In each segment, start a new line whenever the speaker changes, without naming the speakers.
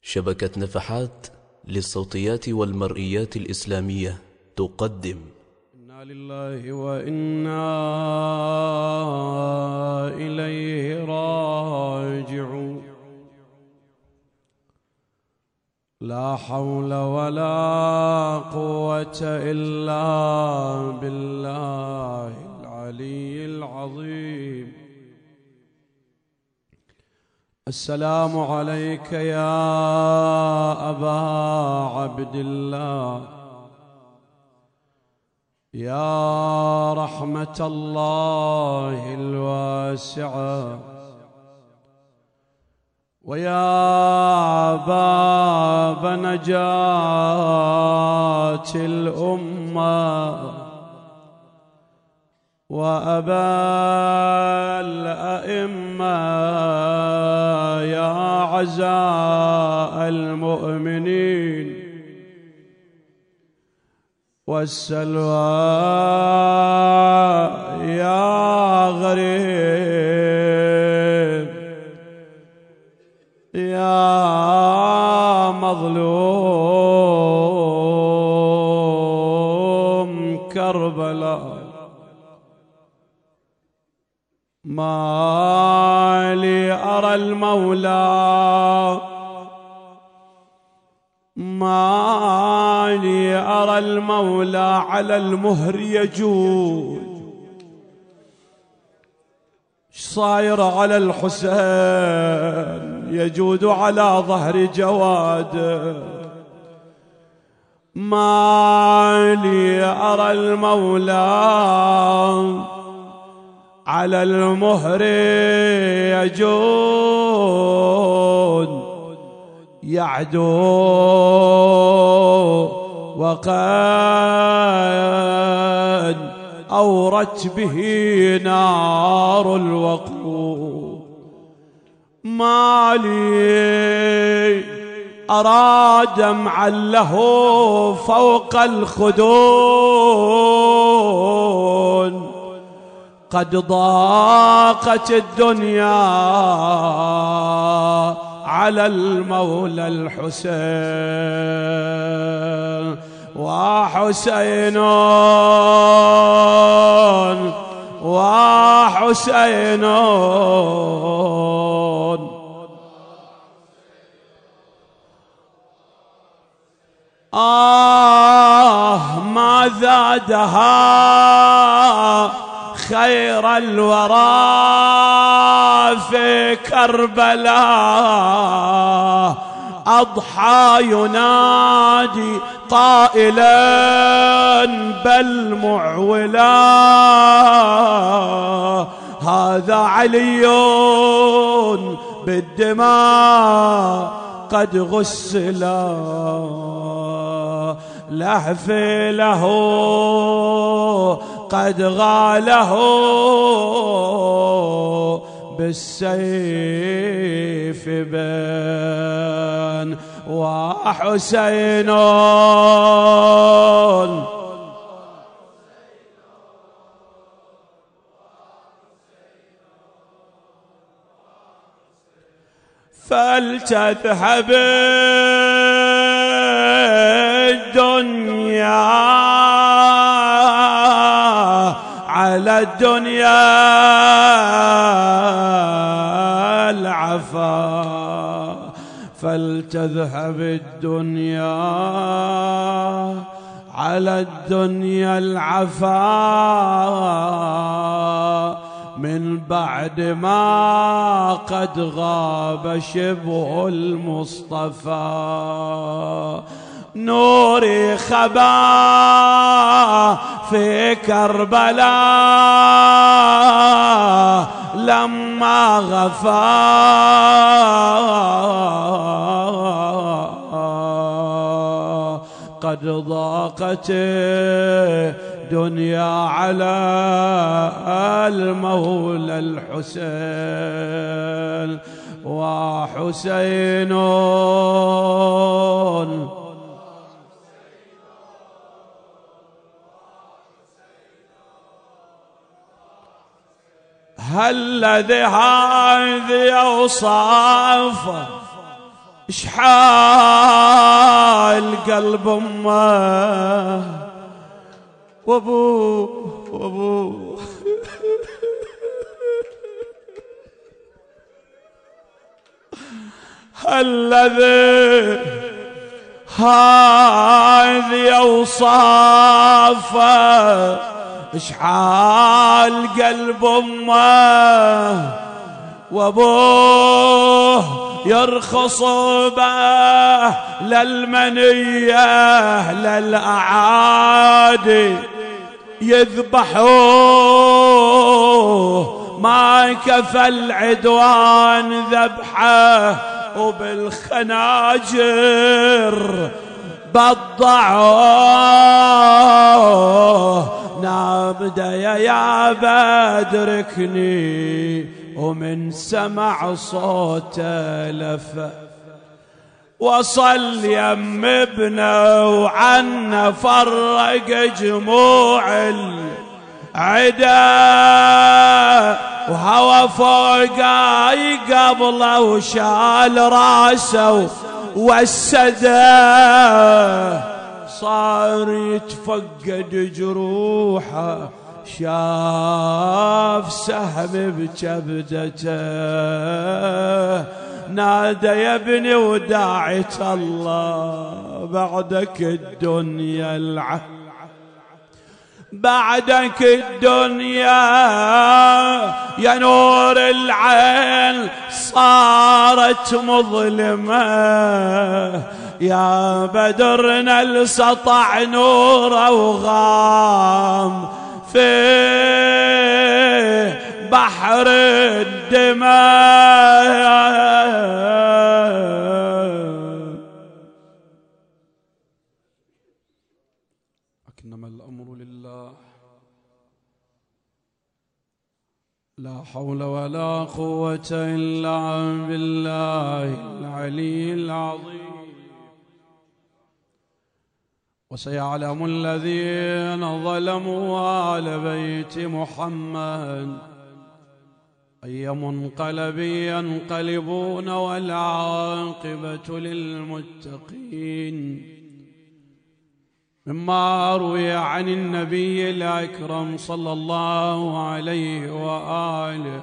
شبكة نفحات للصوتيات والمرئيات الإسلامية تقدم
إنا لله وإنا إليه راجعون. لا حول ولا قوة إلا بالله العلي العظيم. السلام عليك يا أبا عبد الله، يا رحمة الله الواسعة، ويا باب نجاة الأمة، وأبا الأئمة، يا عزاء المؤمنين، والسلوى يا غريب، يا مظلوم كربلاء. ما لي أرى المولى، ما لي أرى المولى على المهر يجود. صاير على الحسين يجود على ظهر جواد. ما لي أرى المولى على المهر يجود، يعدو وقد أورت به نار الوقود. ما لي أرى دمعا له فوق الخدود، قد ضاقت الدنيا على المولى الحسين. وحسين وحسين ما زادها خير الورى في كربلاء. أضحى ينادي قائلا بل معولا، هذا علي بالدماء قد غسلا. لهفي له قد غاله بالسيف بان. وحسين فلتذهب الدنيا على الدنيا العفا. فلتذهب الدنيا على الدنيا العفا، من بعد ما قد غاب شبه المصطفى. نوري خبا في كربلاء لما غفا، قد ضاقت دنيا على المولى الحسين. وحسين هل هذه أوصاف اشحال قلب امه وابوه الذي هذه اوصافه اشحال قلب امه وابوه يرخص به للمنيه للاعادي يذبحوه ما كفى العدوان ذبحه وبالخناجر بضعوه نابده يا بدركني ومن سمع صوته لفه وصل يم ابنه وعنا فرق جموع العدا وهوى فوقاي قبله وشال راسه والسده صار يتفقد جروحه شاف سهم بكبدته نادى يا ابني وداعت الله بعدك الدنيا بعدك الدنيا يا نور العين صارت مظلمة يا بدرنا لسطع نوره وغام في بحر الدماء. إنما الأمر لله لا حول ولا قوة إلا بالله العلي العظيم. وسيعلم الذين ظلموا آل بيت محمد أي منقلب ينقلبون والعاقبة للمتقين. مما روي عن النبي الأكرم صلى الله عليه وآله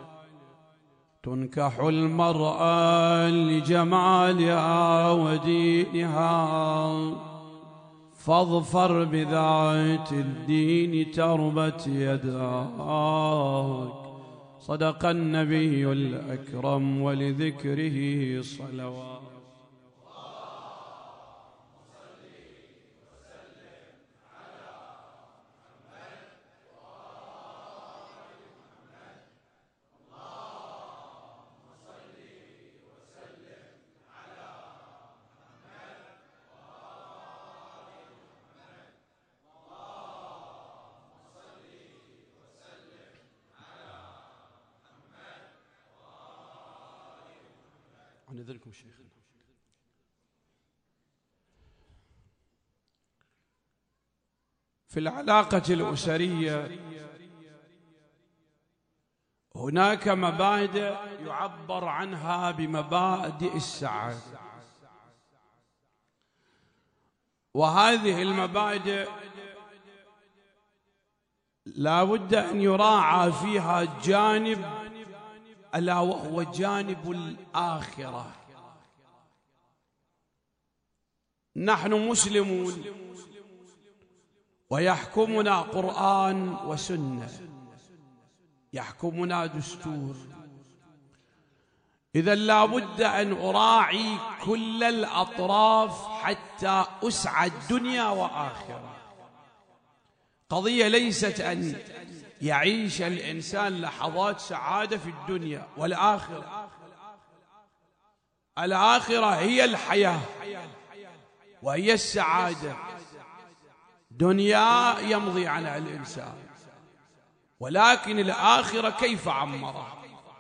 تنكح المرأة لجمالها ودينها فاظفر بذات الدين تربت يداك. صدق النبي الأكرم ولذكره صلوات. نذلكم شيخنا. في العلاقة الأسرية هناك مبادئ يعبر عنها بمبادئ السعادة، وهذه المبادئ لا بد أن يراعى فيها جانب ألا وهو جانب الآخرة. نحن مسلمون ويحكمنا قرآن وسنة، يحكمنا دستور، إذا لا بد أن أراعي كل الأطراف حتى أسعد دنيا وآخرة. قضية ليست أن يعيش الإنسان لحظات سعادة في الدنيا والآخرة، الآخرة هي الحياة وهي السعادة. دنيا يمضي عنها الإنسان، ولكن الآخرة كيف عمرها.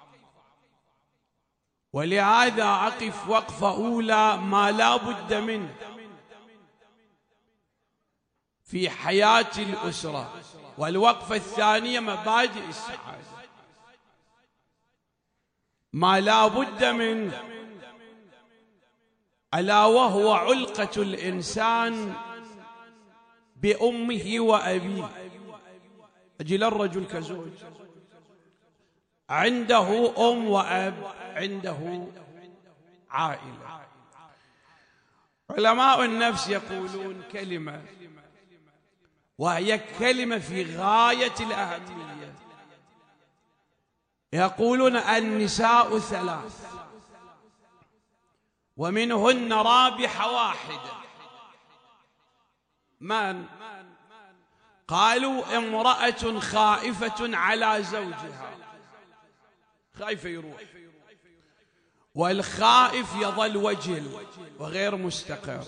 ولهذا أقف وقفة أولى ما لا بد منه في حياة الأسرة، والوقفة الثانية مبادئ السعادة. ما لا بد منه ألا وهو علقة الإنسان بأمه وأبيه. أجي للرجل كزوج عنده أم وأب، عنده عائلة. علماء النفس يقولون كلمة، وهي كلمة في غاية الأهمية. يقولون النساء ثلاث ومنهن رابحة واحدة. من؟ قالوا امرأة خائفة على زوجها، خايفة يروح، والخائف يظل وجل وغير مستقر،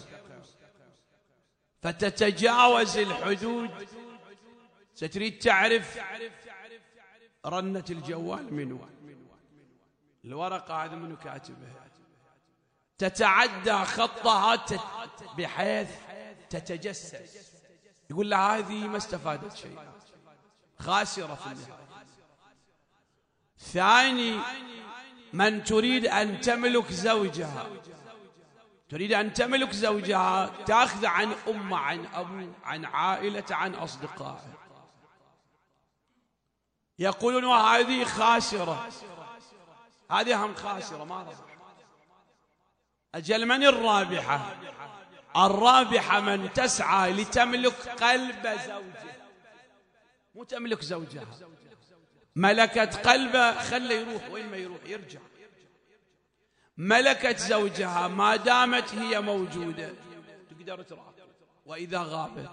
فتتجاوز الحدود. ستريد تعرف رنة الجوال منو، الورقة هذه منو كاتبها، تتعدى خطها بحيث تتجسس. يقول لها هذه ما استفادت شيء، خاسرة في النهاية. ثاني، من تريد أن تملك زوجها، تريد أن تملك زوجها، تأخذ عن أمه، عن أبوه، عن عائلة، عن أصدقائه. يقولون وهذه خاسرة، هذه هم خاسرة ما ربح. أجل من الرابحة؟ الرابحة من تسعى لتملك قلب زوجها، مو تملك زوجها. ملكت قلبه، خليه يروح وين ما يروح يرجع. ملكت زوجها ما دامت هي موجودة، تقدر تراقب وإذا غابت.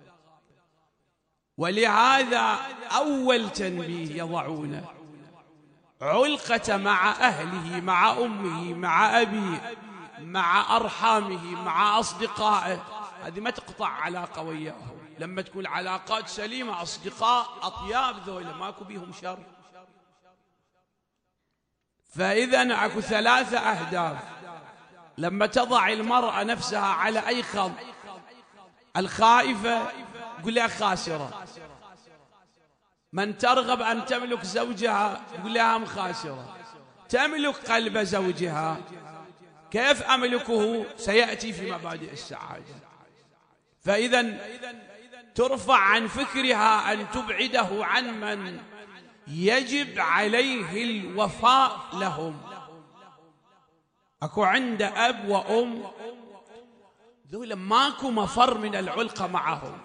ولهذا أول تنبيه يضعونه علقة مع أهله، مع أمه، مع أبيه، مع أرحامه، مع أصدقائه. هذه ما تقطع علاقة وياهم. لما تكون علاقات سليمة، أصدقاء أطياب ذولا ماكو بيهم شر. فإذا أكو ثلاثة أهداف لما تضع المرأة نفسها على أي خط. الخائفة يقول لها خاسرة، من ترغب أن تملك زوجها يقول لها هم خاسرة. تملك قلب زوجها، كيف أملكه؟ سيأتي في مبادئ السعادة. فإذا ترفع عن فكرها أن تبعده عن من يجب عليه الوفاء لهم. أكو عنده أب وأم، ذولا ماكو مفر من العلقة معهم.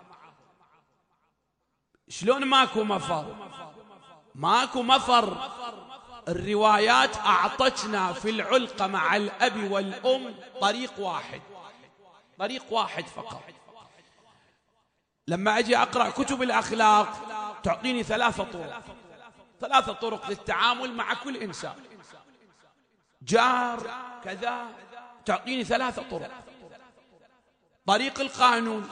شلون ماكو مفر؟ ماكو مفر. الروايات أعطتنا في العلقة مع الأب والأم طريق واحد، طريق واحد فقط. لما أجي أقرأ كتب الأخلاق تعطيني ثلاثة طرق للتعامل مع كل إنسان. جار كذا، تعطيني ثلاثة طرق. طريق القانون،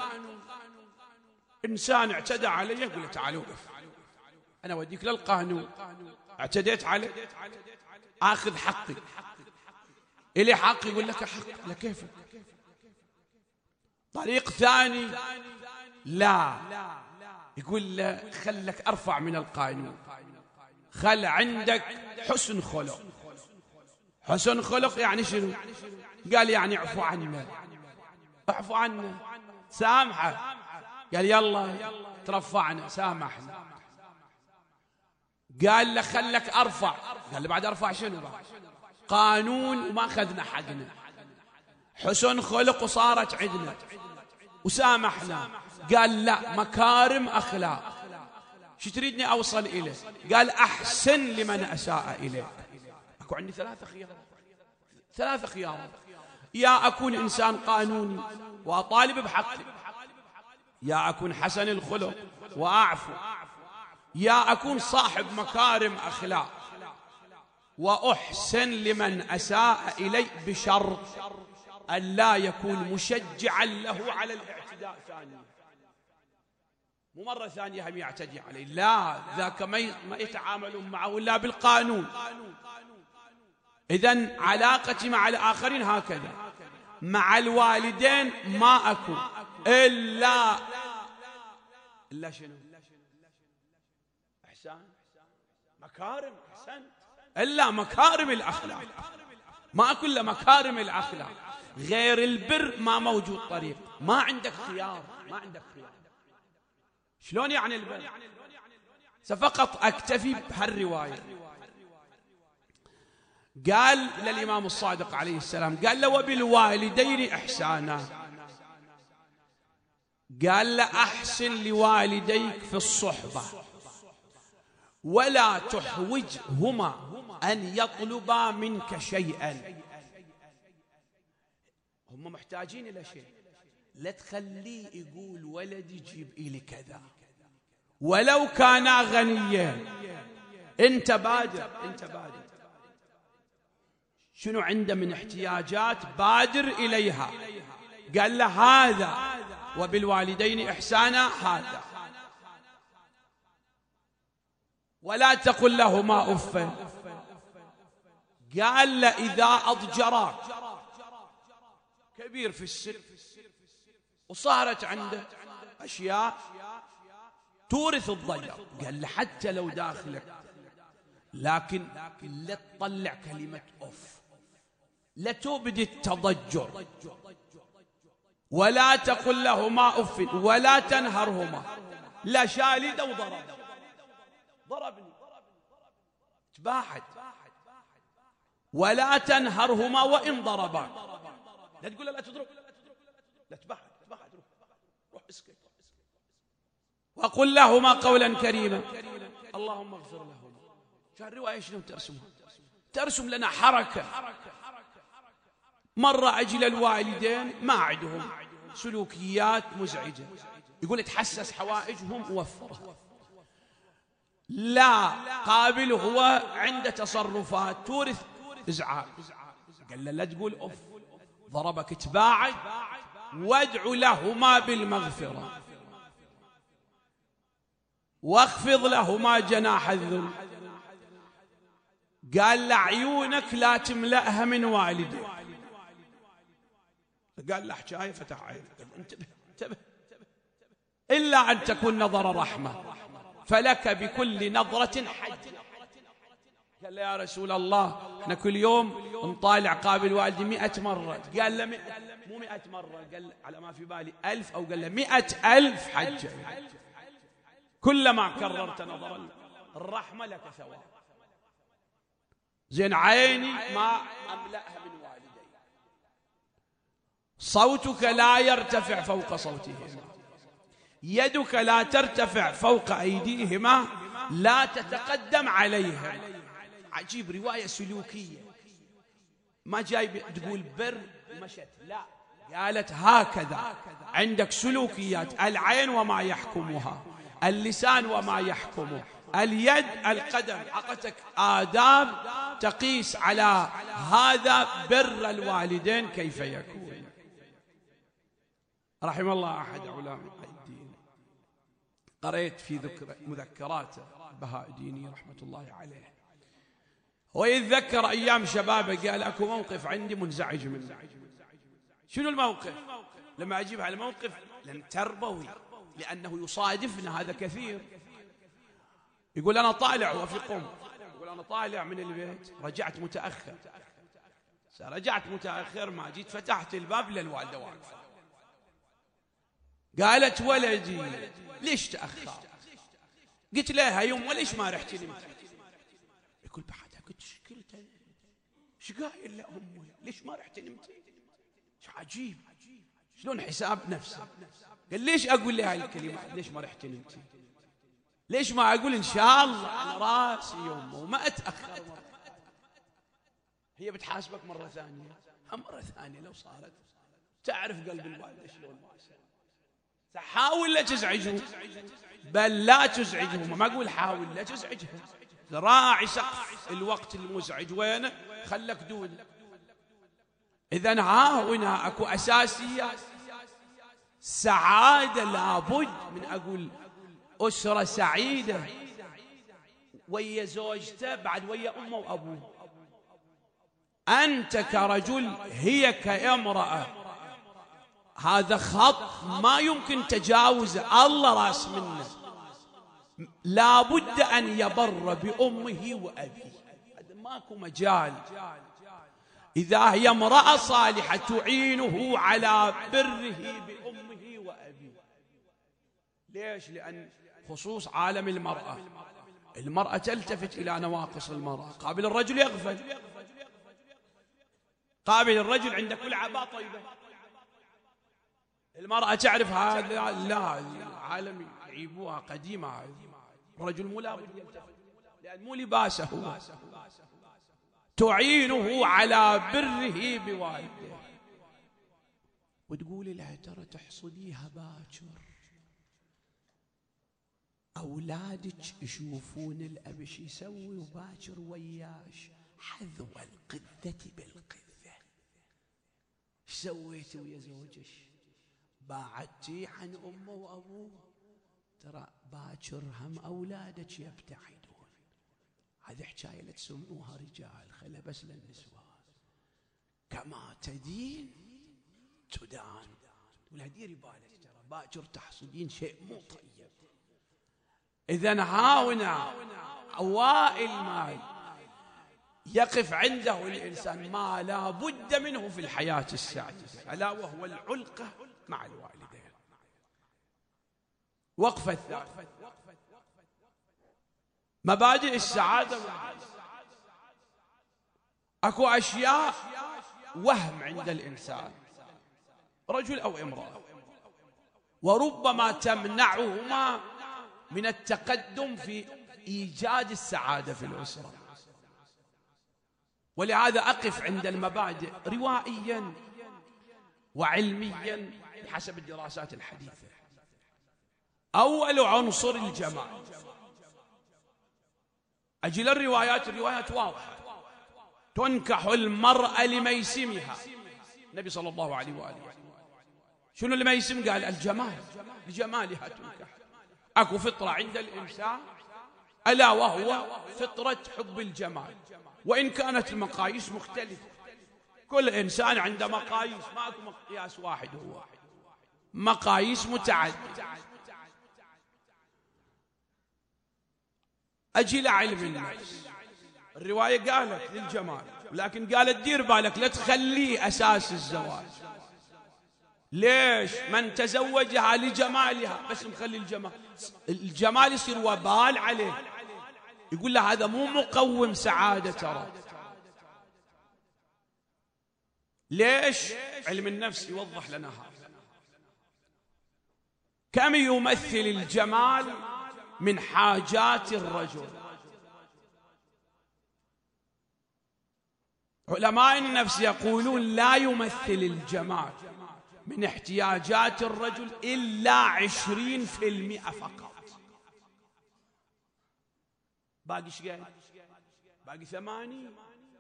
إنسان اعتدى علي يقول له تعال وقف، أنا أوديك للقانون. اعتديت عليه، آخذ حقي، إلي حق، يقول لك حق، لكيف؟ طريق ثاني، لا، يقول له خلك أرفع من القانون، خل عندك حسن خلق. حسن خلق يعني شنو؟ قال يعني اعفو عنه، اعفو عنه، سامحه. قال يلا ترفعنا، سامحنا. قال له خلك أرفع، قال له بعد أرفع شنو؟ قانون وما أخذنا حقنا، حسن خلق وصارت عندنا وسامحنا. قال لا، مكارم أخلاق. شو تريدني أوصل إليه؟ قال أحسن لمن أساء إليك. أكو عندي ثلاثة خيارات. يا أكون إنسان قانوني وأطالب بحقي، يا أكون حسن الخلق وأعفو، يا أكون صاحب مكارم أخلاق وأحسن لمن أساء إلي، بشرط أن لا يكون مشجعا له على الاعتداء ثانيا. مو مرة ثانية هم يعتدي عليه، لا، ذاك ما يتعاملون معه إلا بالقانون. إذن علاقتي مع الآخرين هكذا. مع الوالدين ما أكو إلا شنو؟ إحسان، مكارم، أحسن، إلا مكارم الأخلاق. ما كل مكارم الأخلاق. غير البر ما موجود طريق، ما عندك خيار، ما عندك خيار. شلون يعني البر؟ فقط أكتفي بهالرواية. قال للإمام الصادق عليه السلام، قال له وبالوالدين إحسانا، قال له أحسن لوالديك في الصحبة ولا تحوجهما أن يطلبا منك شيئا. هم محتاجين إلى شيء، لا تخليه يقول ولدي جيب إلي كذا، ولو كانا غنيين. أنت بادر، أنت بادر. شنو عنده من احتياجات بادر إليها. قال له هذا وبالوالدين إحسانا، هذا. ولا تقل لهما أف. قال له إذا أضجراك، كبير في السن وصارت عنده أشياء تورث الضجر، قال له حتى لو داخلك، لكن لا تطلع كلمة أف، لا تبدي التضجر، ولا تقل لهما أف، ولا تنهرهما. لا شالد ضربني تباحد. ولا تنهرهما وإن ضرباك، لا تقول لا تضرب، لا تباحد، روح اسكت. وقل لهما قولا كريما، اللهم اغفر لهما. شو الرواية شنو ترسمها؟ ترسم لنا حركة. مرة أجل الوالدين ما عندهم سلوكيات مزعجة، يقول تحسس حوائجهم ووفرها. لا، قابل هو عنده تصرفات تورث إزعاج، قال له لا تقول أف، ضربك تباعد، وادع لهما بالمغفرة واخفض لهما جناح الذل. قال له عيونك لا تملأها من والدك. قال له حكاية فتح عينه، انتبه انتبه، إلا أن تكون نظر رحمة فلك بكل نظرة حج. قال له يا رسول الله احنا كل يوم نطالع قابل والدي 100 مرة. قال له مو 100 مرة، قال على ما في بالي 1000، أو قال له 100,000 حجة. كلما كررت نظر الرحمة لك ثواب. زين عيني ما أملأها من والدي. صوتك لا يرتفع فوق صوتهما، يدك لا ترتفع فوق أيديهما، لا تتقدم عليها. عجيب، رواية سلوكية، ما جاي تقول بر ومشت، لا، قالت هكذا عندك سلوكيات: العين وما يحكمها، اللسان وما يحكمه، اليد، القدم. عقتك آداب تقيس على هذا بر الوالدين كيف يكون. رحم الله أحد علماء الدين، قريت في مذكراته بهاء ديني رحمة الله عليه، ويتذكر أيام شبابه، قال أكو موقف عندي منزعج منه. شنو الموقف؟ لما أجيب على الموقف لأن تربوي، لأنه يصادفنا هذا كثير. يقول أنا طالع وفي قوم، يقول أنا طالع من البيت، رجعت متأخر. رجعت متأخر، ما جيت فتحت الباب للوالدة واقفة. قالت ولدي ليش تأخر؟ قلت لها يوم وليش ما رحت نمت؟ يقول بعدها قلت شكلت ايش قايل لأمي ليش ما رحت نمت؟ عجيب شلون حساب نفسه. قال ليش أقول لها الكلمة ليش ما رحت نمت؟ ليش ما أقول إن شاء الله على راسي يوم وما أتأخر؟ هي بتحاسبك مرة ثانية، مرة ثانية لو صارت تعرف قلب الوالدة شلون. حاول لا تزعجه، بل لا تزعجه، ما أقول حاول لا تزعجها، راعي سقف الوقت المزعج وينه، خلك دون. إذن هنا أكو أساسيات. سعادة لابد من أقول أسرة سعيدة ويا زوجته، بعد ويا أمه وأبوه. أنت كرجل هي كامرأة، هذا خط ما يمكن تجاوزه، الله راس منه. لابد أن يبر بأمه وأبيه، هذا ماكو مجال. إذا هي امرأة صالحة تعينه على بره بأمه وأبيه. ليش؟ لأن خصوص عالم المرأة تلتفت إلى نواقص المرأة. قابل الرجل يغفل، قابل الرجل عند كل عباء طيبة. المرأة تعرف هذا، لا عالم يعيبوها قديمة. الرجل مو لابد يلتفت، لأن مو لباسه هو. تعينه على بره بوالده، وتقول لها ترى تحصديها باكر، أولادك يشوفون الأب شو يسوي وباكر وياش حذو القذة بالقذة. ايش سويتي ويا زوجك؟ باعدتي عن أمه وأبوه، ترى باكر هم أولادك يبتعدون. هذه حكاية لا تسمعوها رجال، خلها بس للنسوان. كما تدين تدان. تقول ديري بالك ترى باكر تحصدين شيء مو طيب. إذن هاهنا أوائل ما يقف عنده الإنسان ما لا بد منه في الحياة السعيدة، ألا وهو العلقة مع الوالدين. وقفة الثالث مبادئ السعادة. أكو أشياء وهم عند الإنسان، رجل أو امرأة، وربما تمنعهما من التقدم في إيجاد السعادة في الأسرة. ولهذا أقف عند المبادئ روائيا وعلميا بحسب الدراسات الحديثة. أول عنصر الجمال. أجل الروايات واضحة. تنكح المرأة لميسمها. النبي صلى الله عليه وآله شنو الميسم؟ قال الجمال، لجمالها تنكح. أكو فطرة عند الإنسان ألا وهو فطرة حب الجمال، وإن كانت المقاييس مختلفة. كل إنسان عنده مقاييس، ما أكو مقياس واحد، هو مقاييس متعددة. أجي لعلم النفس. الرواية قالت للجمال، ولكن قالت دير بالك لا تخليه أساس الزواج. ليش؟ من تزوجها لجمالها بس مخلي الجمال يصير وبال عليه. يقول له هذا مو مقوم سعادة ترى. ليش؟ علم النفس يوضح لنا هذا. كم يمثل الجمال من حاجات الرجل. علماء النفس يقولون لا يمثل الجمال من احتياجات الرجل إلا 20% فقط. باقي شقد؟ باقي 80.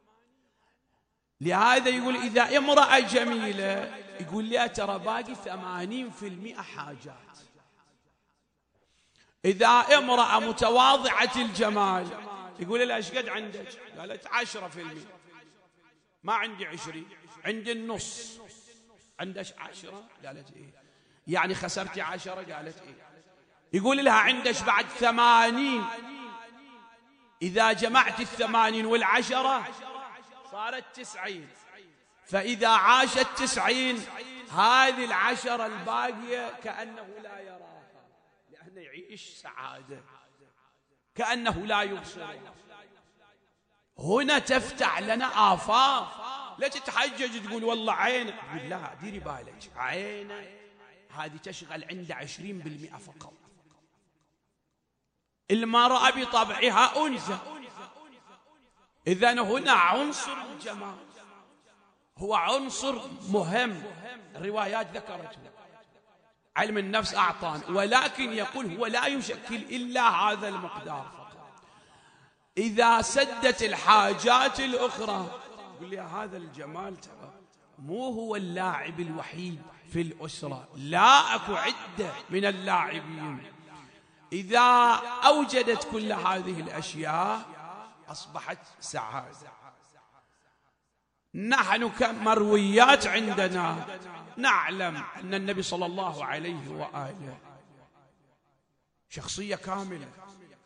لهذا يقول إذا امرأة جميلة يقول لي ترى باقي 80% حاجات. إذا امرأة متواضعة الجمال يقول لها ايش قد عندك؟ قالت 10%. ما عندي 20، عندي النص. عندك 10؟ قالت إيه. يعني خسرتي 10؟ قالت إيه. يقول لها عندك بعد 80. إذا جمعت 80 والعشرة صارت 90. فإذا عاشت 90 هذه 10 الباقية كأنه لا يراها، لأنه يعيش سعادة كأنه لا يبصرها. هنا تفتح لنا آفاق. لا تتحجج تقول والله عينه، تقول لا ديري بالك، عينه هذه تشغل عنده 20% فقط. المرأة بطبعها أنثى. إذن هنا عنصر الجمال هو عنصر مهم. الروايات ذكرته، علم النفس أعطان، ولكن يقول هو لا يشكل إلا هذا المقدار فقط. إذا سدت الحاجات الأخرى يقول لي هذا الجمال ترى مو هو اللاعب الوحيد في الأسرة، لا أكو عدة من اللاعبين. إذا أوجدت كل هذه الأشياء أصبحت سعادة. نحن كمرويات عندنا نعلم أن النبي صلى الله عليه وآله شخصية كاملة،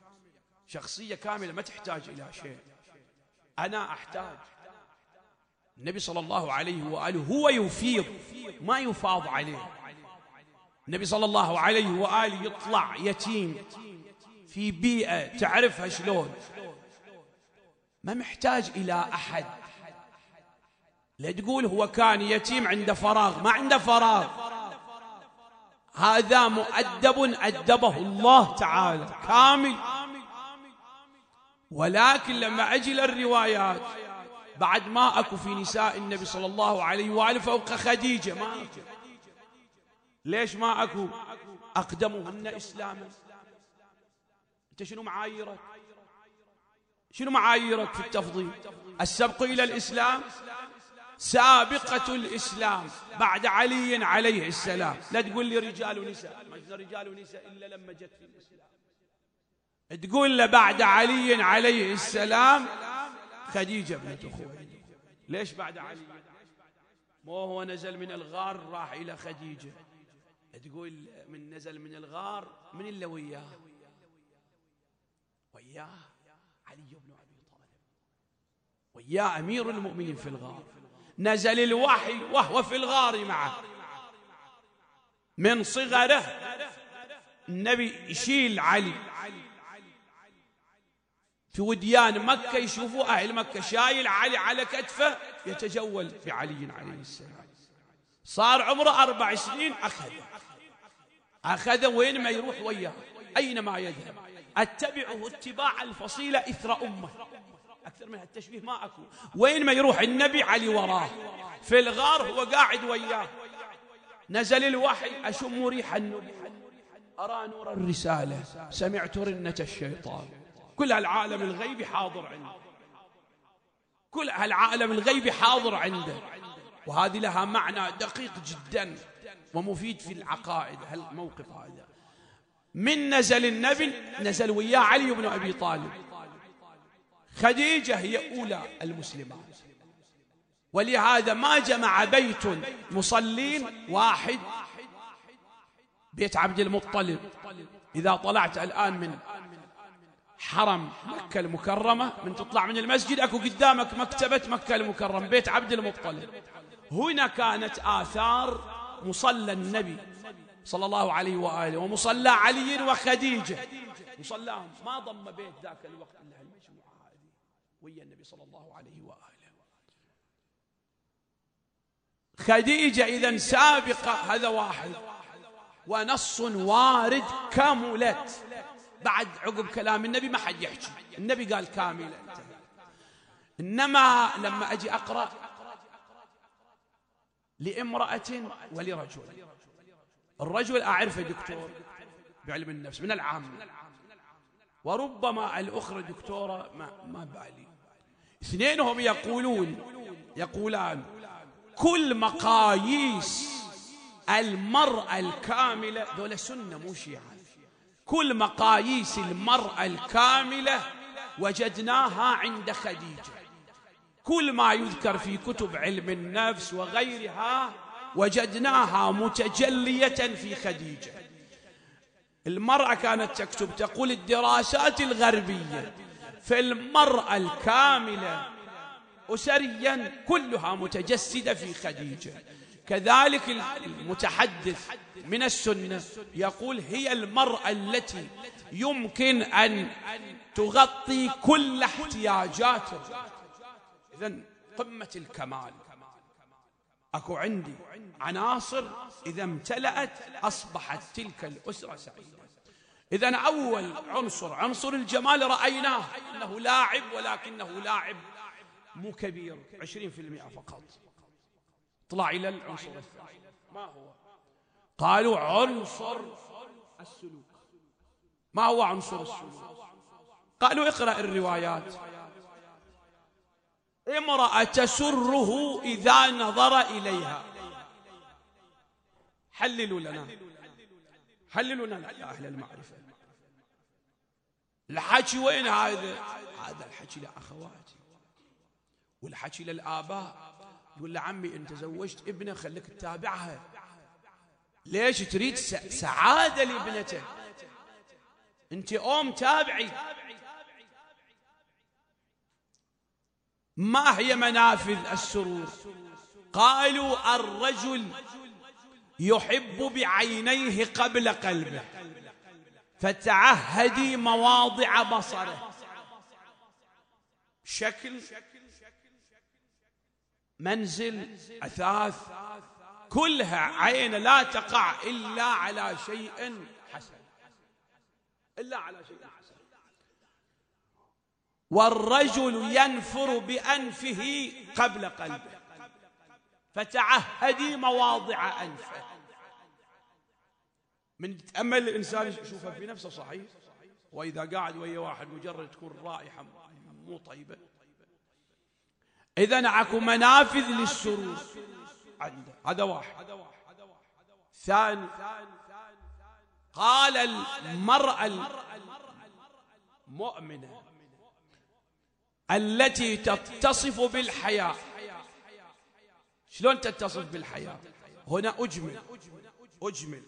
شخصية كاملة ما تحتاج إلى شيء. أنا أحتاج. النبي صلى الله عليه وآله هو يفيض ما يفاض عليه. النبي صلى الله عليه وآله يطلع يتيم في بيئة تعرفها شلون، ما محتاج إلى أحد. لا تقول هو كان يتيم عنده فراغ، ما عنده فراغ، هذا مؤدب أدبه الله تعالى كامل. ولكن لما أجي للروايات بعد ما أكو في نساء النبي صلى الله عليه وآله فوق خديجة، ما أكو. ليش ما أكو؟ أقدمهن إسلاما. أنت شنو معاييرك؟ شنو معاييرك في التفضيل؟ السبق إلى الإسلام سابقة الإسلام بعد علي عليه السلام. لا تقول لي رجال ونساء، ما جنا رجال ونساء إلا لما جت في الإسلام. تقول له بعد علي عليه السلام خديجة بنت خويلد. ليش بعد علي؟ مو هو نزل من الغار راح إلى خديجة، تقول من نزل من الغار من اللي وياه؟ وياه علي بن أبي طالب، وياه أمير المؤمنين في الغار. نزل الوحي وهو في الغار معه من صغره. النبي يشيل علي في وديان مكة، يشوفوا أهل مكة شايل علي على كتفه يتجول بعلي عليه السلام. صار عمره 4 سنين أخذه وين ما يروح وياه، أينما يذهب أتبعه اتباع الفصيلة إثر أمه. أكثر من التشبيه ما أكو. وين ما يروح النبي علي وراه، في الغار هو قاعد وياه. نزل الوحي أشم ريح النبي، أرى نور الرسالة، سمعت رنة الشيطان. كل العالم الغيبي حاضر عنده، كل العالم الغيبي حاضر عنده. وهذه لها معنى دقيق جدا ومفيد في العقائد. هالموقف هذا من نزل النبي نزل وياه علي بن أبي طالب. خديجة هي أولى المسلمات، ولهذا ما جمع بيت مصلين واحد بيت عبد المطلب. إذا طلعت الآن من حرم مكة المكرمة، من تطلع من المسجد أكو قدامك مكتبة مكة المكرمة بيت عبد المطلب. هنا كانت آثار مصلى النبي صلى الله عليه وآله ومصلى علي وخديجة. مصلاهم ما ضم بيت ذاك الوقت إلا المجموعة هذه ويا النبي صلى الله عليه وآله. خديجة إذن سابقة، هذا واحد. ونص وارد كاملت بعد عقب كلام النبي ما حد يحكي، النبي قال كاملة. إنما لما أجي أقرأ لامرأة ولرجل، الرجل أعرفه دكتور بعلم النفس من العام، وربما الأخرى دكتورة ما بالي. اثنينهم يقولان كل مقاييس المرأة الكاملة، دول سنة مو شيعة، كل مقاييس المرأة الكاملة وجدناها عند خديجة. كل ما يذكر في كتب علم النفس وغيرها وجدناها متجلية في خديجة. المرأة كانت تكتب تقول الدراسات الغربية في المرأة الكاملة أسريا كلها متجسدة في خديجة. كذلك المتحدث من السنة يقول هي المرأة التي يمكن أن تغطي كل احتياجات الرجل. إذن قمة الكمال. أكو عندي عناصر إذا امتلأت أصبحت تلك الأسرة سعيدة. إذن أول عنصر الجمال رأيناه أنه لاعب، ولكنه لاعب مو كبير، 20% فقط. طلع إلى العنصر الثاني، ما هو؟ قالوا عنصر السلوك. ما هو عنصر السلوك؟ قالوا اقرأ الروايات. امرأة تسره إذا نظر إليها. حللوا لنا يا أهل المعرفة. الحكي وين هذا الحكي لأخواتي والحكي للآباء. يقول له عمي أنت زوجت ابنه خليك تتابعها. ليش تريد سعادة لابنتك؟ أنت تابعي. ما هي منافذ السرور؟ قالوا الرجل يحب بعينيه قبل قلبه، فتعهدي مواضع بصره، شكل، منزل، أثاث، كلها عين لا تقع إلا على شيء حسن، إلا على شيء حسن. والرجل ينفر بأنفه قبل قلبه، فتعهدي مواضع أنفه. من يتأمل الإنسان يشوفه في نفسه صحيح، وإذا قاعد ويا واحد مجرد تكون رائحة مو طيبة. إذن اكو منافذ للسرور عنده، هذا واحد. ثاني، قال المرأة المؤمنة التي تتصف بالحياء. شلون تتصف بالحياء؟ هنا أجمل.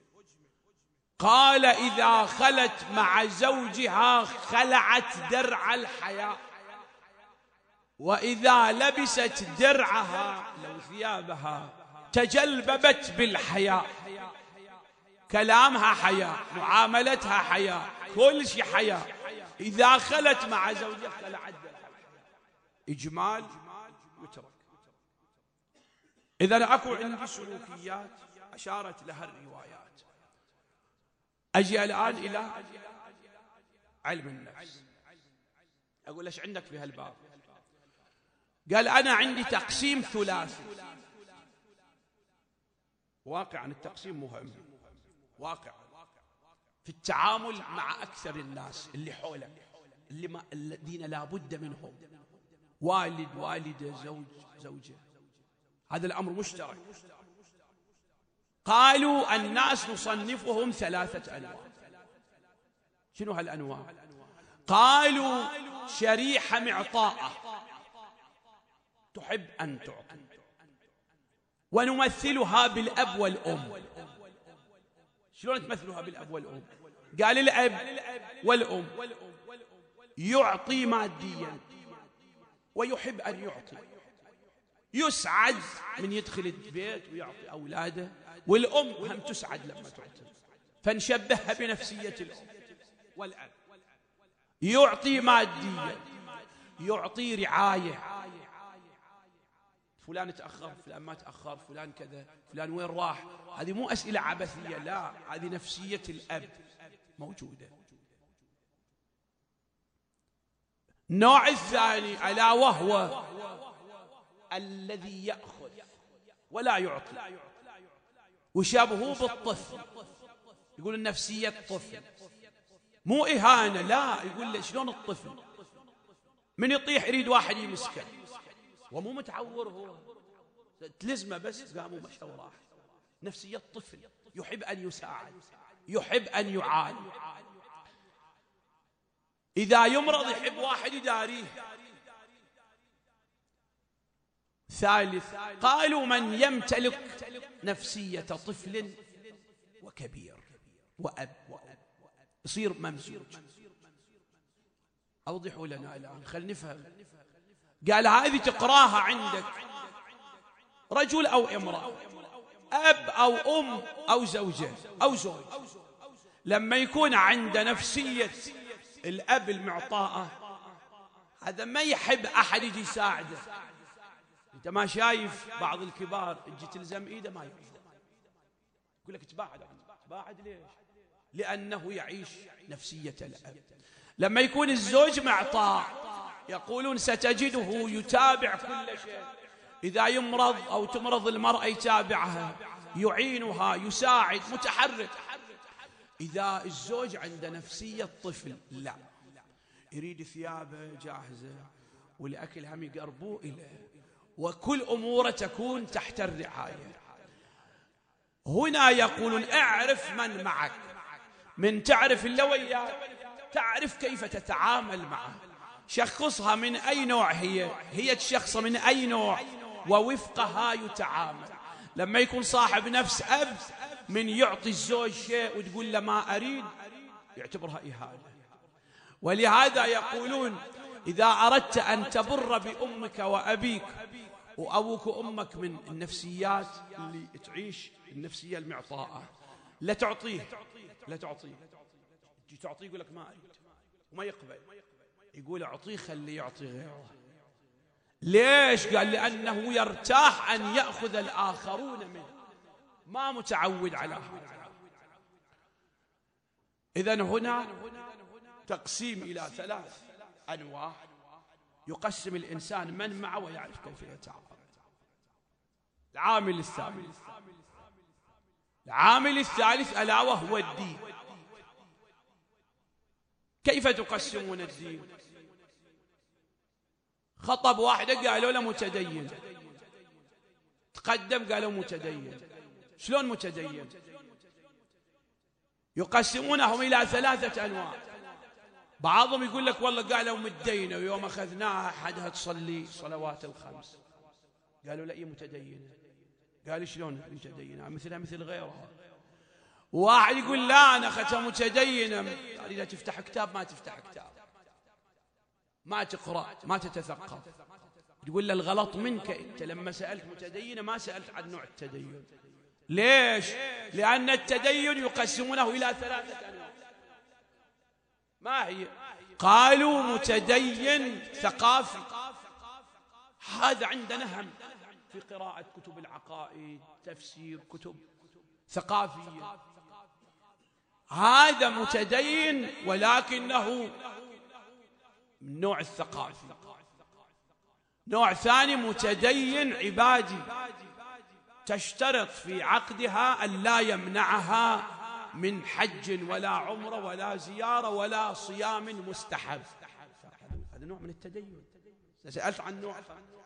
قال إذا خلت مع زوجها خلعت درع الحياء، وإذا لبست درعها لو ثيابها تجلببت بالحياء. كلامها حياء، معاملتها حياء، كل شيء حياء. إذا خلت مع زوجها خلعت درعها. إجمال يترك. إذا أكو عندي سلوكيات أشارت لها الروايات. أجي الآن إلى علم النفس. أقول ليش عندك في هالباب؟ قال أنا عندي تقسيم ثلاثي. واقعا التقسيم مهم، واقع في التعامل مع أكثر الناس اللي حولك، الذين لا بد منهم، والد، والدة، زوج، زوجة. هذا الأمر مشترك. قالوا الناس نصنفهم 3 أنواع. شنو هالأنواع؟ قالوا شريحة معطاءة تحب أن تعطي، ونمثلها بالأب والأم. شلون تمثلها بالأب والأم؟ قال الأب والأم يعطي ماديا ويحب أن يعطي، يسعد من يدخل البيت ويعطي أولاده، والأم هم تسعد لما تعطي. فنشبهها بنفسية الأم والأب. يعطي ماديا، يعطي رعاية، فلان تأخر، فلان ما تأخر، فلان كذا، فلان وين راح. هذه مو أسئلة عبثية، لا، هذه نفسية الأب موجودة. النوع الثاني ألا وهو الذي يأخذ ولا يعطي، وشابهه بالطفل. يقول النفسية الطفل، مو إهانة، لا، يقول له شلون الطفل من يطيح يريد واحد يمسكه ومو متعور، هو تلزمه بس قاموا مشى وراح. نفسية الطفل، يحب أن يساعد، يحب أن يعان. إذا يمرض يحب واحد يداريه. ثالث، قالوا من يمتلك نفسية طفل وكبير وأب يصير ممزوج. أوضحوا لنا الآن، خلينا نفهم. قال هذه تقراها عندك رجل أو امرأة، أب أو أم أو زوجة أو زوج، لما يكون عنده نفسية الأب المعطاءة، هذا ما يحب أحد يجي يساعده. أنت ما شايف بعض الكبار تجي تلزم إيده ما يريد، يقول لك تباعد عنه. تباعد ليش؟ لأنه يعيش نفسية الأب. لما يكون الزوج معطاء، يقولون ستجده يتابع كل شيء. إذا يمرض أو تمرض المرأة يتابعها، يعينها، يساعد، متحرك. إذا الزوج عنده نفسية طفل، لا، يريد ثيابه جاهزة والأكل هم يقربوه إليه، وكل أموره تكون تحت الرعاية. هنا يقولون اعرف من معك. من تعرف اللي وياك تعرف كيف تتعامل معه. شخصها من أي نوع هي تشخص من أي نوع، ووفقها يتعامل. لما يكون صاحب نفس أب، من يعطي الزوج شيء وتقول له ما أريد، يعتبرها إهانة. ولهذا يقولون إذا أردت أن تبر بأمك وأبيك، وأبوك وأمك من النفسيات اللي تعيش النفسية المعطاءة، لا تعطيه تجي تعطيه يقول لك ما أريد وما يقبل، يقول أعطيه خليه يعطي غيره. ليش؟ قال لأنه يرتاح أن يأخذ الآخرون منه، ما متعود على هذا. إذن هنا تقسيم إلى 3 أنواع يقسم الإنسان من معه ويعرف كيف يتعامل. العامل الثالث ألا وهو الدين. كيف تقسمون الدين؟ خطب واحدة قالوا له متدين، تقدم قالوا متدين. شلون متدين؟ يقسمونهم إلى 3 أنواع. بعضهم يقول لك والله قالوا متدينة ويوم أخذناها حدها تصلي صلوات الخمس، قالوا لا هي متدينة. قالوا شلون متدينة؟ مثلها مثل غيرها. واحد يقول لا أنا أخذتها متدينة، إذا تفتح كتاب ما تفتح كتاب، ما تقرأ، ما تتثقف. تقول له الغلط منك أنت، لما سألت متدينة ما سألت عن نوع التدين. ليش؟ لأن التدين يقسمونه إلى 3 أنواع. ما هي؟ قالوا متدين ثقافي، هذا عندنا هم في قراءة كتب العقائد، تفسير، كتب ثقافية. هذا متدين ولكنه من نوع الثقافي. نوع ثاني متدين عبادي، تشترط في عقدها أن لا يمنعها من حج ولا عمرة ولا زيارة ولا صيام مستحب. هذا نوع من التدين. سألت عن نوع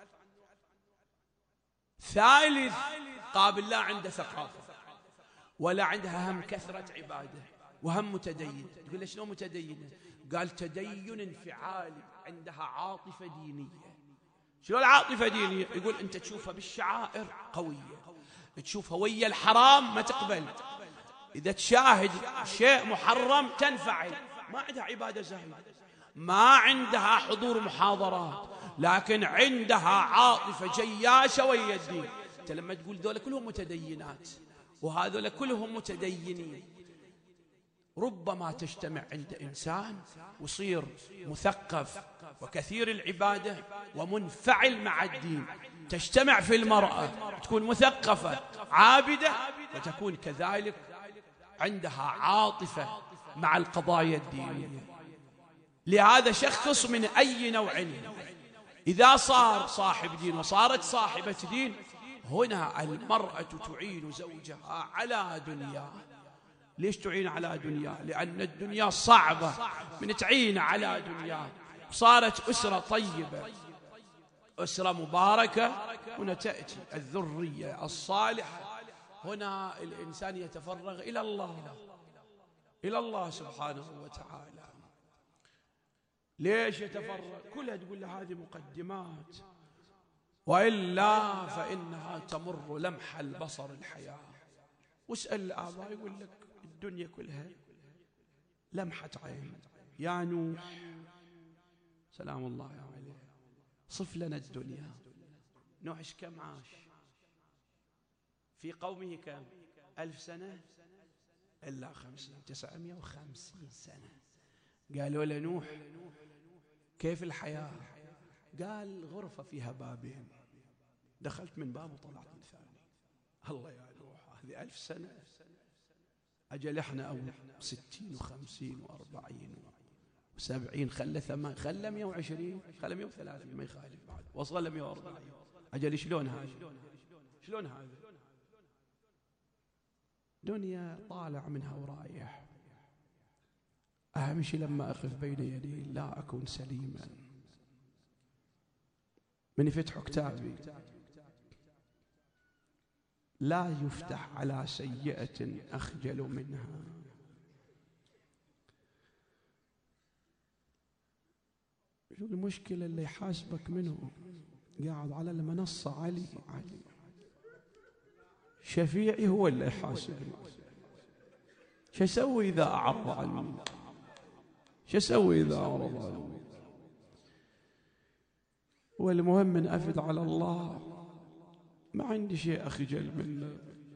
ثالث، قابل لا عنده ثقافة ولا عندها هم كثرة عبادة وهم متدين. تقول له شلون متدينة؟ قال تدين انفعالي، عندها عاطفة دينية. شلون العاطفة دينية؟ يقول أنت تشوفها بالشعائر قوية، تشوفها ويا الحرام ما تقبل، إذا تشاهد شيء محرم تنفعل. ما عندها عبادة زاهدة، ما عندها حضور محاضرات، لكن عندها عاطفة جياشة ويا الدين. أنت لما تقول ذولا كلهم متدينات وهذولا كلهم متدينين، ربما تجتمع عند إنسان ويصير مثقف وكثير العبادة ومنفعل مع الدين، تجتمع في المرأة تكون مثقفة عابدة وتكون كذلك عندها عاطفة مع القضايا الدينية. لهذا شخص من أي نوع، إذا صار صاحب دين وصارت صاحبة دين، هنا المرأة تعين زوجها على دنياه. ليش تعين على دنياه؟ لأن الدنيا صعبة. من تعين على دنياه صارت أسرة طيبة، أسرة مباركة، هنا تأتي الذرية الصالحة. هنا الإنسان يتفرغ إلى الله، إلى الله سبحانه وتعالى. ليش يتفرغ؟ كلها تقول له هذه مقدمات، وإلا فإنها تمر لمح البصر الحياة. واسأل الآباء يقول لك الدنيا كلها لمحة عين. يا نوح سلام الله عليه، صف لنا الدنيا. نوح ايش كم عاش في قومه؟ كم 1000 سنة إلا 950 سنة. قالوا له نوح كيف الحياة؟ قال غرفة فيها بابين، دخلت من باب وطلعت من ثاني. الله يا نوح هذه 1000 سنة، أجل إحنا أو 60 و50 و40 و70، خلى 120، خلى 130 ما يخالف، بعد وصل 140. أجل شلون هذا؟ شلون هذا؟ دنيا طالع منها ورايح. أهم شيء لما أقف بين يدي لا أكون سليما. من يفتح كتابي لا يفتح على سيئة أخجل منها. شو المشكلة اللي يحاسبك منه؟ قاعد على المنصة علي شفيعي هو اللي يحاسبني. شو أسوي إذا أعرض عني؟ شو أسوي إذا أعرض عني؟ والمهم من أفد على الله، ما عندي شيء أخجل منه.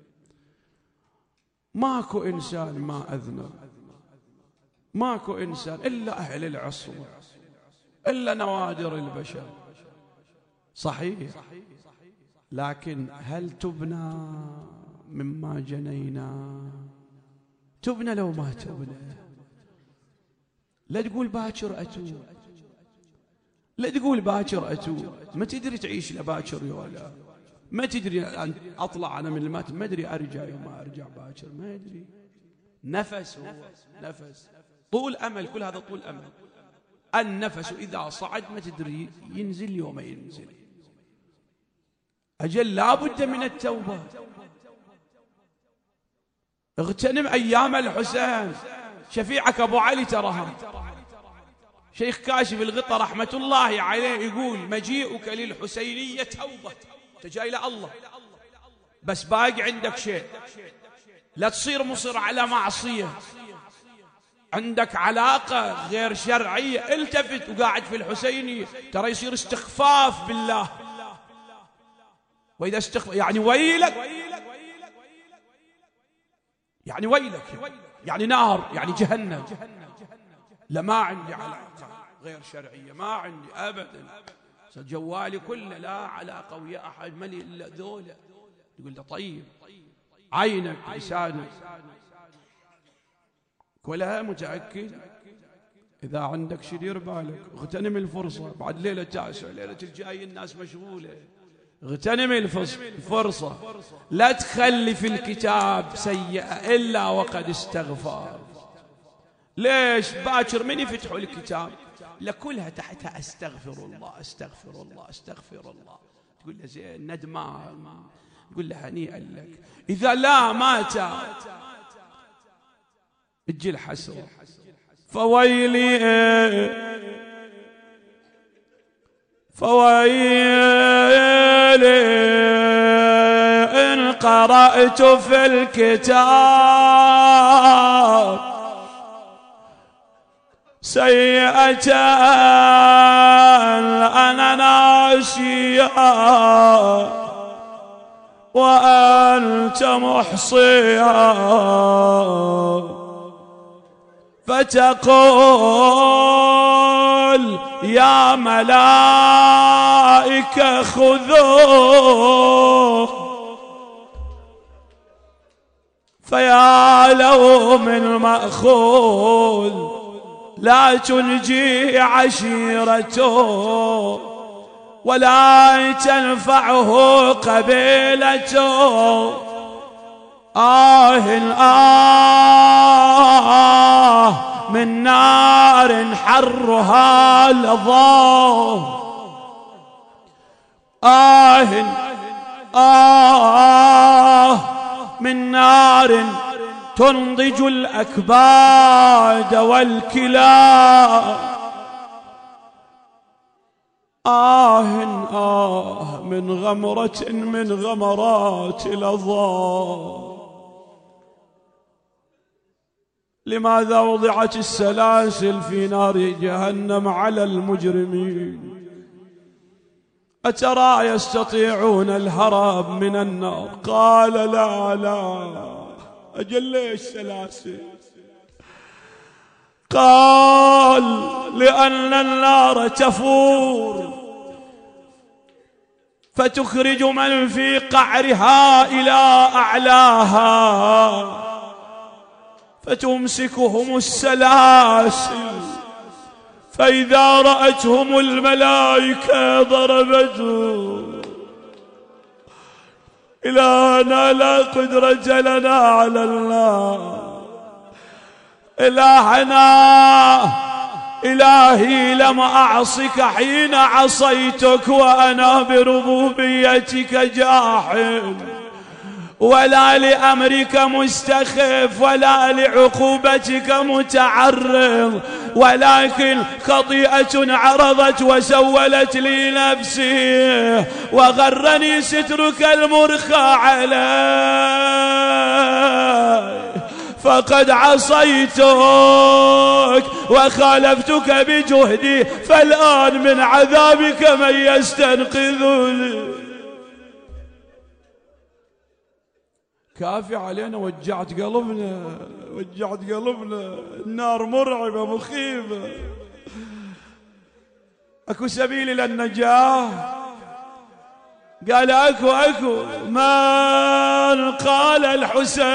ماكو إنسان ما أذنب، ماكو إنسان إلا أهل العصمة، إلا نوادر البشر. صحيح، لكن هل تبنى مما جنينا؟ تبنى لو ما تبنى. لا تقول باكر أتوب، لا تقول باكر أتوب، ما تدري تعيش لباكر يولا، ما تدري أن أطلع أنا من المات، ما أدري أرجع يوم ما أرجع باكر، ما أدري. نفس هو نفس، طول أمل، كل هذا طول أمل. النفس إذا صعد ما تدري ينزل يوم ينزل. أجل لا بد من التوبة. اغتنم أيام الحسين. شفيعك أبو علي ترها شيخ كاشف الغطا رحمة الله عليه يقول مجيئك للحسينية توبة. أنت جاي لله بس باقي عندك شيء، لا تصير مصر على معصية، عندك علاقة غير شرعية، التفت وقاعد في الحسينية ترى يصير استخفاف بالله. وإذا استخفاف يعني ويلك، يعني ويلك، يعني نار، يعني جهنم. لا ما عندي علاقة غير شرعية، ما عندي أبدا، جوالي كله لا علاقة ويا أحد ملي إلا ذولا. يقول له طيب عينك لسانك كلها متأكد؟ إذا عندك شدير بالك اغتنم الفرصة، بعد ليلة تاسع، ليلة الجاي الناس مشغولة، اغتنم الفرصة، لا تخلي في الكتاب سيئة إلا وقد استغفر. ليش باكر من يفتحوا الكتاب لكلها تحتها استغفر الله استغفر الله استغفر الله، تقول له زين ندمان، تقول له هنيئا لك. إذا لا مات تجي الحسرة. فويلي إن قرأت في الكتاب سيئة أنا ناسيا وأنت محصيا، فتقول يا ملائكة خذوه، فيا له من مأخوذ لا تنجي عشيرته ولا تنفعه قبيلته. من نار حرها لظى، من نار تنضج الأكباد والكلى. من غمرة من غمرات لظى. لماذا وضعت السلاسل في نار جهنم على المجرمين؟ أترى يستطيعون الهرب من النار؟ قال لا لا. أجل ليش سلاسل؟ قال لأن النار تفور فتخرج من في قعرها إلى أعلاها فتمسكهم السلاسل، فإذا رأتهم الملائكة ضربتهم. إلهنا لا قدرة لنا على الله. إلهي لم أعصك حين عصيتك وأنا بربوبيتك جاحد، ولا لأمرك مستخف، ولا لعقوبتك متعرض، ولكن خطيئة عرضت وسولت لي نفسي وغرني سترك المرخى علي، فقد عصيتك وخالفتك بجهدي، فالآن من عذابك من يستنقذني. كافي علينا، وجعت قلبنا، وجعت قلبنا. النار مرعبة مخيفة، اكو سبيل الى النجاة؟ قال اكو من قال الحسين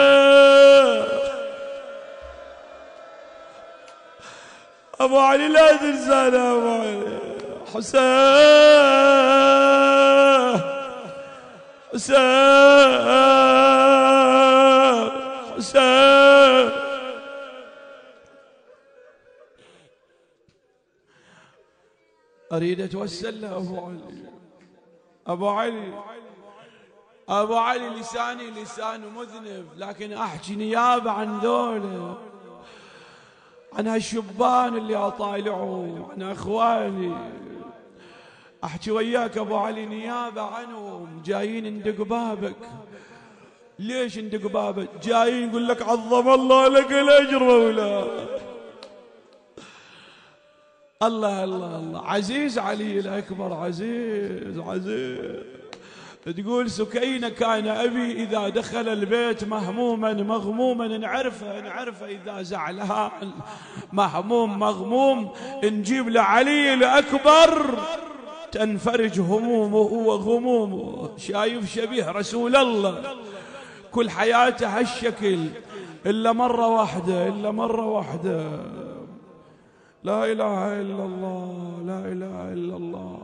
ابو علي لا تنسانا ابو علي. حسين حسين حسين. اريد اتوسل له ابو علي، ابو علي، ابو علي. لساني لسان مذنب، لكن احكي نيابه عن ذولا، عن هالشبان اللي اطالعه، عن اخواني. احكي وياك ابو علي نيابه عنهم. جايين ندق بابك. ليش ندق بابك؟ جايين نقول لك عظم الله لك الاجر مولاي. الله الله الله. عزيز علي الأكبر، عزيز عزيز. تقول سكينة كان أبي إذا دخل البيت مهموما مغموما، نعرفه إذا زعلان مهموم مغموم، نجيب لعلي الأكبر تنفرج همومه وغمومه. شايف شبيه رسول الله كل حياته هالشكل، إلا مرة واحدة، إلا مرة واحدة. لا إله إلا الله، لا إله إلا الله.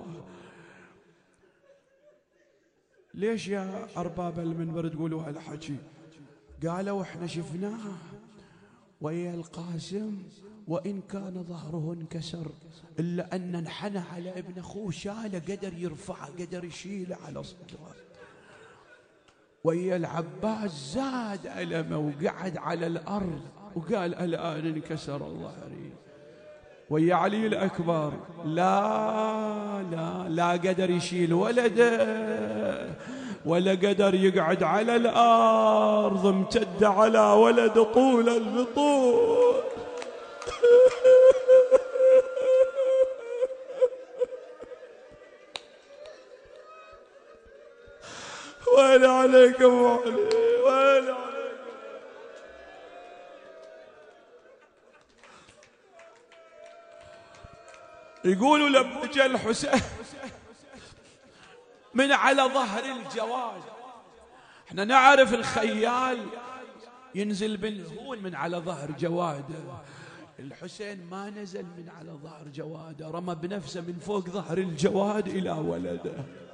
ليش يا أرباب المنبر تقولوا هالحكي؟ قالوا احنا شفناه ويا القاسم وإن كان ظهره انكسر، إلا أن انحنى على ابن أخوه، شاله قدر يرفعه، قدر يشيله على صدره. ويا العباس زاد ألمه وقعد على الأرض وقال الآن انكسر ظهري. ويا علي الأكبر لا قدر يشيل ولده، ولا قدر يقعد على الأرض، امتد على ولد طول البطول. ويل عليك ابو علي، ويل عليك. يقولوا لما جاء الحسين من على ظهر الجواد، احنا نعرف الخيال ينزل بالهون من على ظهر جواده. الحسين ما نزل من على ظهر جواده، رمى بنفسه من فوق ظهر الجواد إلى ولده.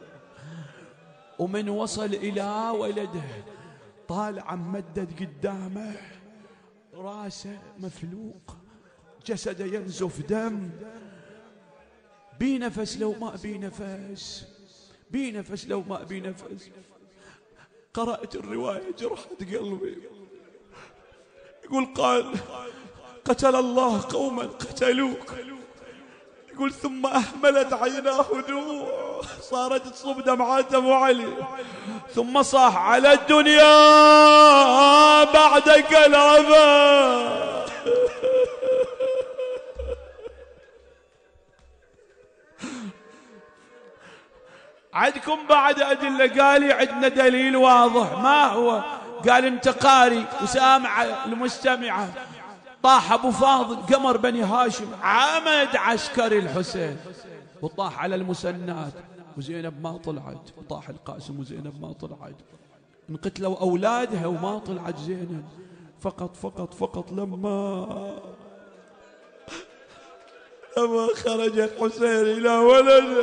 ومن وصل إلى ولده طالع ممدد قدامه، راسه مفلوق، جسده ينزف دم، بي نفس لو ما بي نفس، بي نفس لو ما بي نفس. قرأت الرواية جرحت قلبي. يقول قال قتل الله قوما قتلوك. يقول ثم أهملت عيناه دموع، صارت تصب دمعات أبو علي. ثم صاح على الدنيا بعدك العذاب. عندكم بعد أدلة؟ قال عندنا دليل واضح. ما هو؟ قال انت قاري وسامع المستمعة. طاح أبو فاضل قمر بني هاشم عمد عسكري الحسين وطاح على المسنات، وزينب ما طلعت، وطاح القاسم وزينب ما طلعت. انقتلوا أولادها وما طلعت زينب. فقط لما خرج الحسين إلى ولده،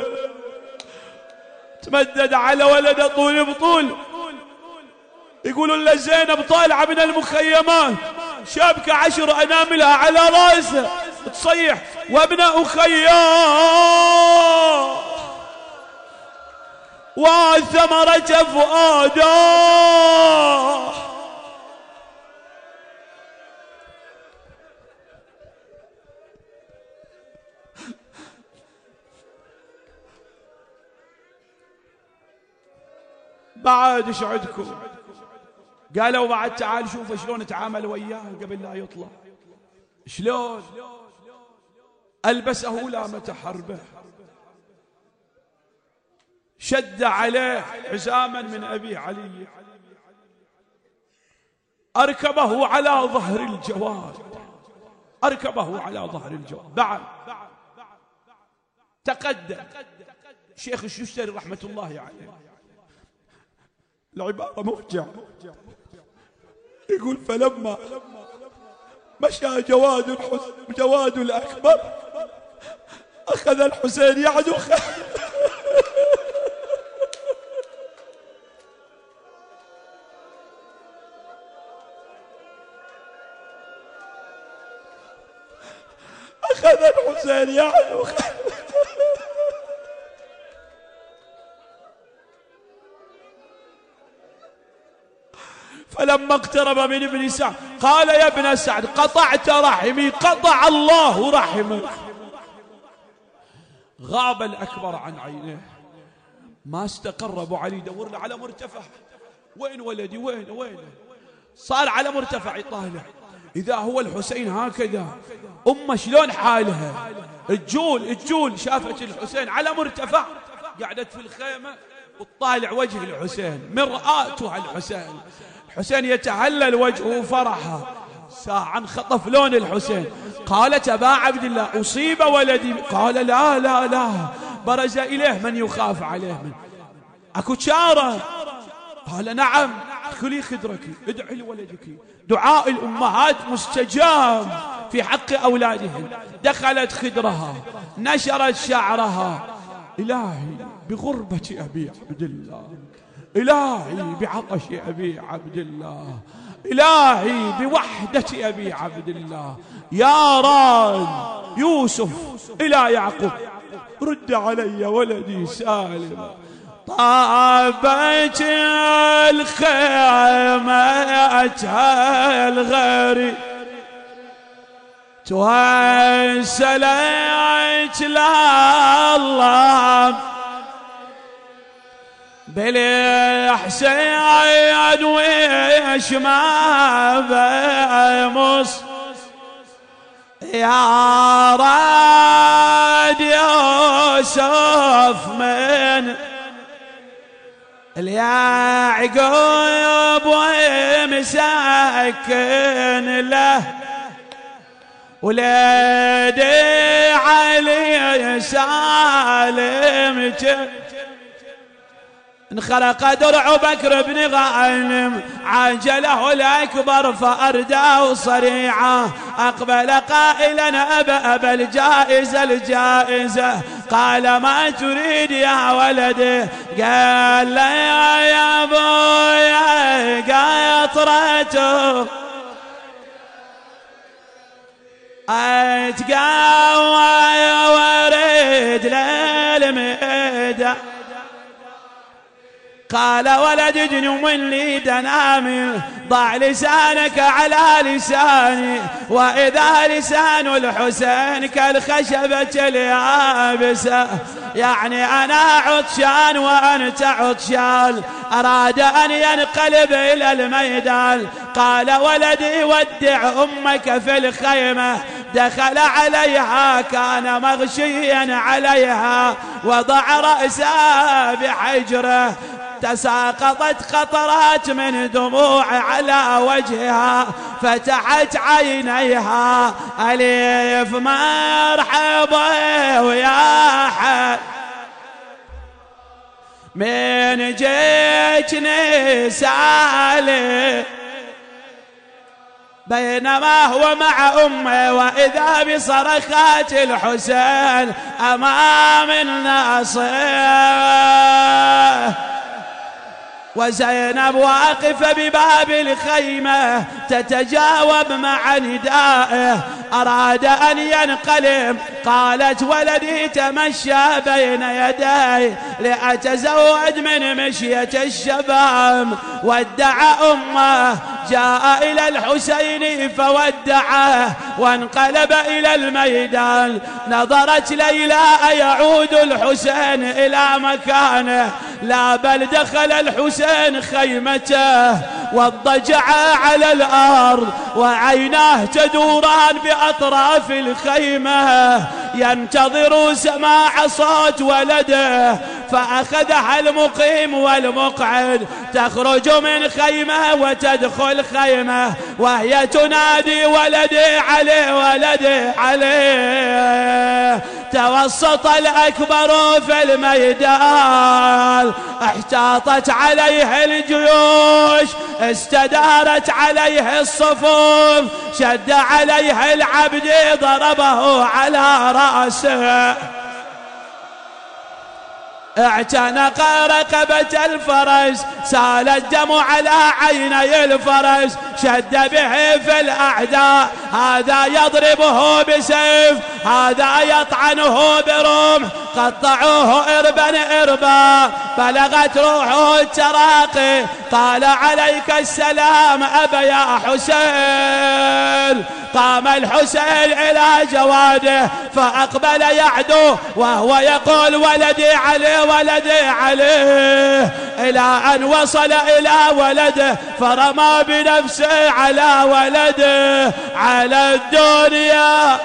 تمدد على ولده طول بطول. يقولوا له زينب طالعة من المخيمات شابكة 10 أناملها على رأسه تصيح وابن أخيا وثمرة فؤادا. بعد ايش عندكم؟ قالوا بعد تعال شوف شلون تعامل وياه قبل لا يطلع، شلون ألبسه لامة حربه، شد عليه حزاما من أبي علي، أركبه على ظهر الجواد، أركبه على ظهر الجواد. بعد تقدم شيخ الشوشتري رحمة الله عليه، العبارة مفجعة، يقول فلما مشى جواد الأكبر أخذ الحسين يعدو أخذ الحسين يعدو فلما اقترب من ابن سعد قال يا ابن سعد قطعت رحمي، قطع الله رحمك. غاب الأكبر عن عينيه، ما استقر أبو علي، دور له على مرتفع، وين ولدي وين صار على مرتفع يطالع، إذا هو الحسين هكذا، أمه شلون حالها، الجول شافت الحسين على مرتفع، قعدت في الخيمة وتطالع وجه الحسين، مرآتها الحسين يتهلل وجهه فرحا. ساعة انخطف لون الحسين، قالت أبا عبد الله أصيب ولدي، قال لا برز إليه من يخاف عليه، من أكو شارة، قال نعم ادخلي خدرك، ادعي لولدك، دعاء الأمهات مستجاب في حق أولادهن. دخلت خدرها، نشرت شعرها، إلهي بغربة أبي عبد الله، إلهي بعطش أبي عبد الله، إلهي بوحدة أبي عبد الله، يا راد يوسف إلى يعقوب رد علي ولدي سالما. طابت الخيمة الغريب توسلت لله بالحسين ويش ما بمص، يا راد يوسف من اليعقوب ومساكن له، ولدي علي سالم انخرق درع بكر بن غانم، عاجله الأكبر فأرداه صريعا، أقبل قائلا أبا الجائزة، قال ما تريد يا ولدي، قال لي يا أبويا قطرته أتقوى ورد للميدان، قال ولد جنوم لي دنامل، ضع لسانك على لساني، وإذا لسان الحسين كالخشبة اليابسة، يعني أنا عطشان وأنت عطشان، أراد أن ينقلب إلى الميدان، قال ولدي ودع أمك في الخيمة، دخل عليها كان مغشيا عليها، وضع رأسها بحجره، تساقطت قطرات من دموع على وجهها، فتحت عينيها، أليف مرحبا ويا حد من جيتني سالي، بينما هو مع أمه وإذا بصرخات الحسين أمام الناصر، وزينب واقفة بباب الخيمة تتجاوب مع ندائه، أراد أن ينقلب، قالت ولدي تمشى بين يدي لأتزود من مشية الشباب، ودع أمه، جاء إلى الحسين فودعه وانقلب إلى الميدان. نظرت ليلى يعود الحسين إلى مكانه، لا بل دخل الحسين خيمته والضجع على الأرض وعيناه تدوران بأطراف الخيمة ينتظر سماع صوت ولده. فأخذها المقيم والمقعد تخرج من خيمة وتدخل خيمة وهي تنادي ولدي علي ولدي علي. توسط الأكبر في الميدان احتاطت عليه الجيوش استدارت عليه الصفوف شد عليه العبد ضربه على رأسه اعتنق رقبة الفرس سال الدم على عيني الفرس شد به في الأعداء هذا يضربه بسيف هذا يطعنه برمح قطعوه إربا إربا بلغت روحه التراقي قال عليك السلام أبا يا حسين. قام الحسين إلى جواده فأقبل يعدو وهو يقول ولدي علي ولدي عليه إلى أن وصل إلى ولده فرمى بنفسه على ولده على الدنيا.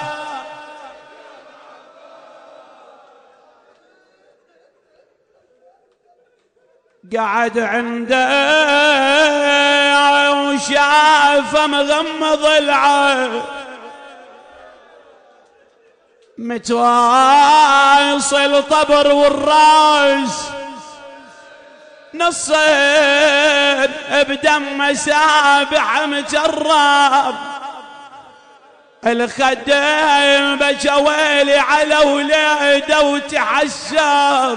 قعد عنده وشاف مغمض العين متواصل طبر والراس نصين بدم سابع مجرب الخدين بجويلي على ولاده وتحشر.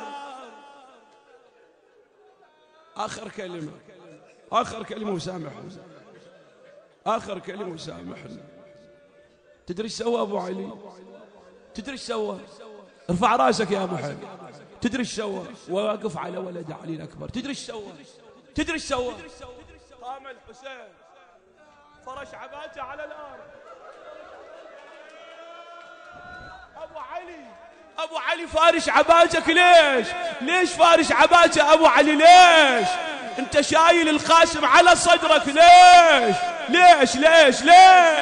آخر كلمة وسامحنا آخر كلمة وسامحنا. تدري ايش سوى أبو علي؟ تدري ايش سوى؟ ارفع راسك يا محب. تدري ايش سوى؟ وواقف على ولد علي الأكبر. تدري ايش سوى؟ تدري ايش سوى؟ قام الحسين فرش عباته على الأرض. أبو علي فارش عباجك ليش؟ ليش فارش عباجة أبو علي ليش؟ أنت شايل القاسم على صدرك ليش؟ ليش ليش ليش؟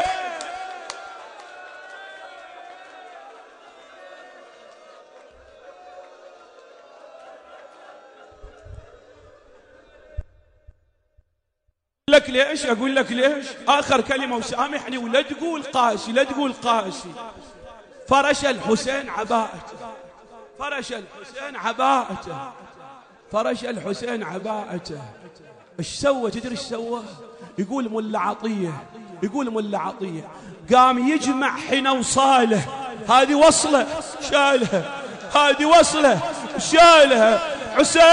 لك ليش؟ أقول لك ليش؟ آخر كلمة وسامحني ولا تقول قاسي لا تقول قاسي. فرش الحسين عباءته فرش الحسين عباءته فرش الحسين عباءته. ايش سوى؟ تدري ايش سوى؟ يقول ملا عطية يقول ملا عطية قام يجمع حين وصاله هذه وصله شالها هذه وصله شالها حسين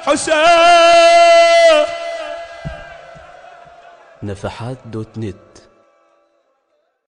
حسين.
نفحات.net